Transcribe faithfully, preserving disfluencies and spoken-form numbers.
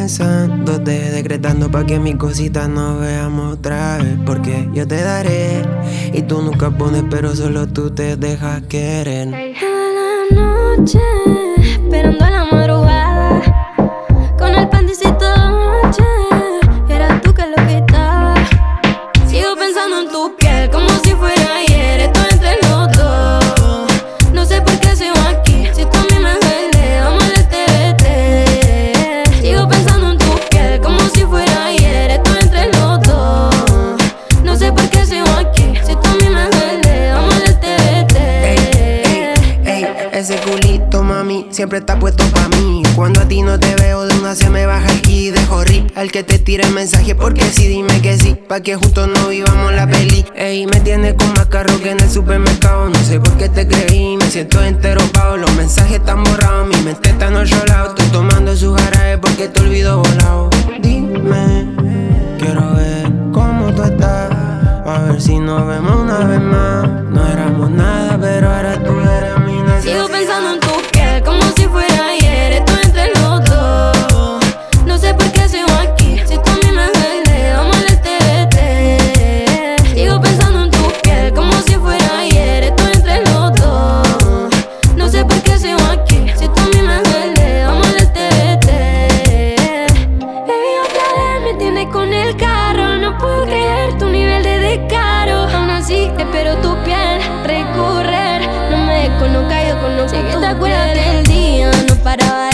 pensándote, decretando pa' que mis cositas nos veamos otra vez. Porque yo te daré y tú nunca pones, pero solo tú te dejas querer. Toda la noche, esperando a la madrugada, con el panticito noche, eras tú que lo quitaba. Sigo pensando en tu piel como si fuera ayer, esto entre los dos. No sé por qué sigo aquí, si tú a mí me duele, vamos al T V T. Sigo pensando en tu piel como si fuera ayer, esto entre los dos. No sé por qué sigo aquí, si tú a mí me duele, vamos al T V T. Ey, ey, ey, ese culito, mami, siempre está puesto pa' mí. Cuando a ti no te veo, de una se me baja el ki. Dejo rip al que te tire el mensaje, porque sí, dime que sí, pa' que juntos no vivamos la peli. Ey, me tienes con más carro que en el supermercado. No sé por qué te creí, me siento entero pao. Los mensajes están borrados, mi mente está en otro lado. Estoy tomando su jarabe porque te olvido volado. Dime, quiero ver cómo tú estás, a ver si nos vemos una vez más. No éramos nada, pero ahora tú eres mi necesidad. Sigo pensando en tu piel como si fuera ayer, esto entre los dos. No sé por qué sigo aquí, si tú a mí me duele, vamos al T V T. Sigo pensando en tu piel como si fuera ayer, esto entre los dos. No sé por qué sigo aquí, si tú a mí me duele, vamos al T V T. Baby, otra vez me tienes con el carro, no puedo creer tu nivel de descaro. Aún así espero tu piel recurrir, no me desconozca, yo conozco. Si te acuerdas del día, no paraba de